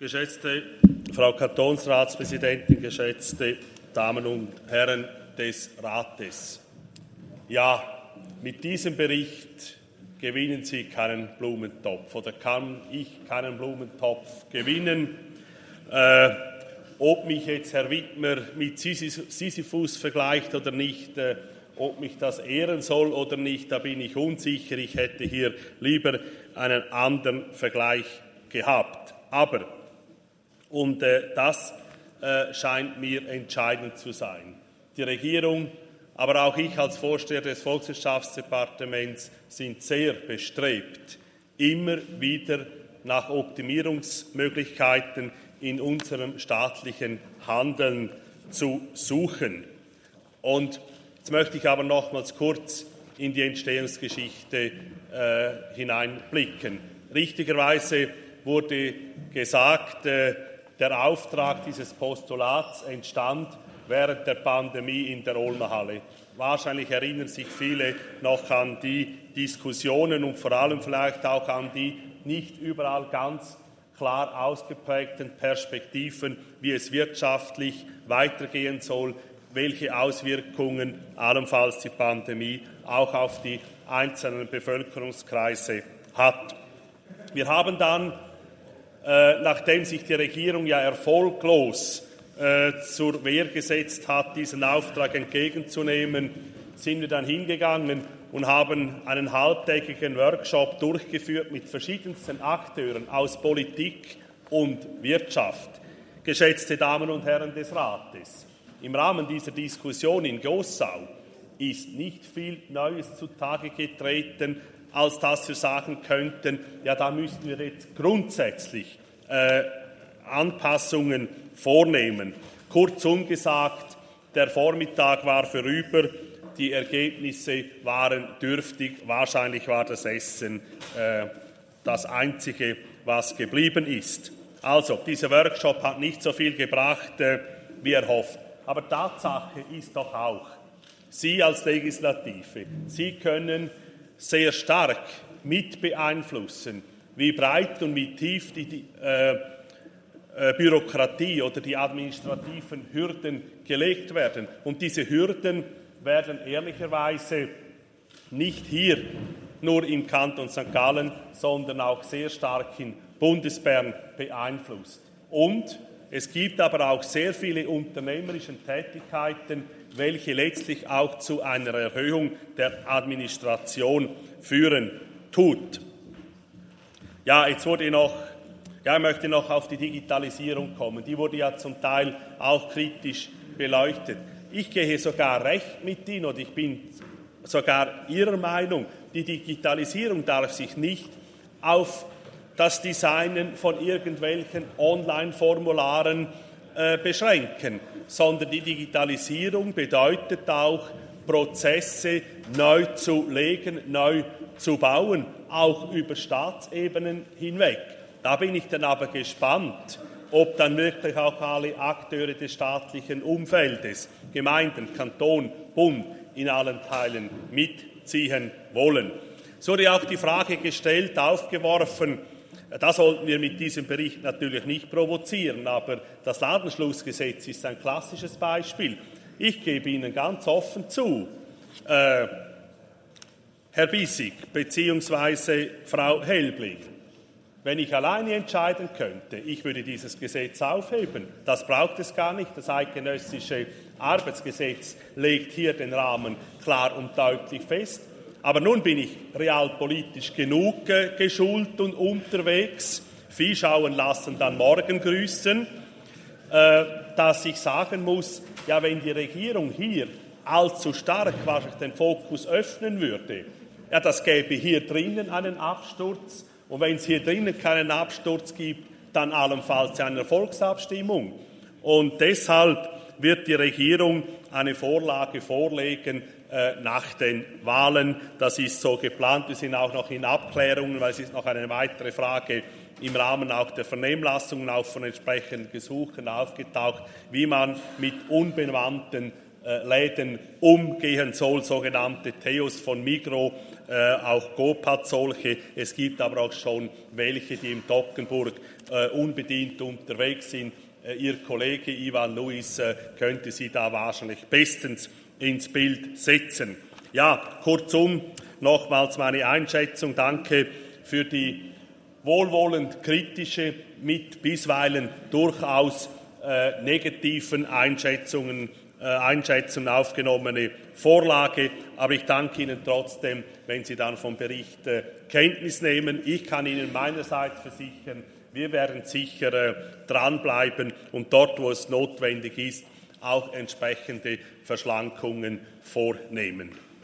Geschätzte Frau Kantonsratspräsidentin, geschätzte Damen und Herren des Rates. Ja, mit diesem Bericht gewinnen Sie keinen Blumentopf oder kann ich keinen Blumentopf gewinnen. Ob mich jetzt Herr Widmer mit Sisyphus vergleicht oder nicht, ob mich das ehren soll oder nicht, da bin ich unsicher. Ich hätte hier lieber einen anderen Vergleich gehabt. Aber, und das scheint mir entscheidend zu sein, die Regierung, aber auch ich als Vorsteher des Volkswirtschaftsdepartements sind sehr bestrebt, immer wieder nach Optimierungsmöglichkeiten in unserem staatlichen Handeln zu suchen. Und jetzt möchte ich aber nochmals kurz in die Entstehungsgeschichte hineinblicken. Richtigerweise wurde gesagt, der Auftrag dieses Postulats entstand während der Pandemie in der Olmer Halle. Wahrscheinlich erinnern sich viele noch an die Diskussionen und vor allem vielleicht auch an die nicht überall ganz klar ausgeprägten Perspektiven, wie es wirtschaftlich weitergehen soll, welche Auswirkungen allenfalls die Pandemie auch auf die einzelnen Bevölkerungskreise hat. Wir haben dann, nachdem sich die Regierung ja erfolglos zur Wehr gesetzt hat, diesen Auftrag entgegenzunehmen, sind wir dann hingegangen und haben einen halbtägigen Workshop durchgeführt mit verschiedensten Akteuren aus Politik und Wirtschaft. Geschätzte Damen und Herren des Rates, im Rahmen dieser Diskussion in Gossau ist nicht viel Neues zutage getreten, als dass wir sagen könnten, ja, da müssten wir jetzt grundsätzlich Anpassungen vornehmen. Kurzum gesagt, der Vormittag war vorüber, die Ergebnisse waren dürftig, wahrscheinlich war das Essen das Einzige, was geblieben ist. Also, dieser Workshop hat nicht so viel gebracht, wie erhofft. Aber Tatsache ist doch auch, Sie als Legislative, Sie können sehr stark mit beeinflussen, wie breit und wie tief die Bürokratie oder die administrativen Hürden gelegt werden. Und diese Hürden werden ehrlicherweise nicht hier nur im Kanton St. Gallen, sondern auch sehr stark in Bundesbern beeinflusst. Und es gibt aber auch sehr viele unternehmerische Tätigkeiten, welche letztlich auch zu einer Erhöhung der Administration führen tut. Ja, ich möchte noch auf die Digitalisierung kommen. Die wurde ja zum Teil auch kritisch beleuchtet. Ich gehe sogar recht mit Ihnen und ich bin sogar Ihrer Meinung, die Digitalisierung darf sich nicht auf das Designen von irgendwelchen Online-Formularen beschränken, sondern die Digitalisierung bedeutet auch, Prozesse neu zu legen, neu zu bauen, auch über Staatsebenen hinweg. Da bin ich dann aber gespannt, ob dann wirklich auch alle Akteure des staatlichen Umfeldes, Gemeinden, Kanton, Bund in allen Teilen mitziehen wollen. Es wurde auch die Frage gestellt, aufgeworfen, da sollten wir mit diesem Bericht natürlich nicht provozieren, aber das Ladenschlussgesetz ist ein klassisches Beispiel. Ich gebe Ihnen ganz offen zu, Herr Bissig bzw. Frau Helbling, wenn ich alleine entscheiden könnte, ich würde dieses Gesetz aufheben. Das braucht es gar nicht. Das eidgenössische Arbeitsgesetz legt hier den Rahmen klar und deutlich fest. Aber nun bin ich realpolitisch genug geschult und unterwegs. Vieh schauen lassen, dann morgen grüßen. Dass ich sagen muss, ja, wenn die Regierung hier allzu stark wahrscheinlich den Fokus öffnen würde, ja, das gäbe hier drinnen einen Absturz. Und wenn es hier drinnen keinen Absturz gibt, dann allenfalls eine Volksabstimmung. Und deshalb wird die Regierung eine Vorlage vorlegen nach den Wahlen. Das ist so geplant. Wir sind auch noch in Abklärungen, weil es ist noch eine weitere Frage im Rahmen auch der Vernehmlassungen, auch von entsprechenden Gesuchen aufgetaucht, wie man mit unbemannten Läden umgehen soll, sogenannte Theos von Migros auch GoP hat solche. Es gibt aber auch schon welche, die im Toggenburg unbedingt unterwegs sind. Ihr Kollege Ivan Luis könnte Sie da wahrscheinlich bestens ins Bild setzen. Ja, kurzum, nochmals meine Einschätzung. Danke für die wohlwollend kritische, mit bisweilen durchaus negativen Einschätzungen aufgenommene Vorlage. Aber ich danke Ihnen trotzdem, wenn Sie dann vom Bericht Kenntnis nehmen. Ich kann Ihnen meinerseits versichern, wir werden sicher dranbleiben und dort, wo es notwendig ist, auch entsprechende Verschlankungen vornehmen.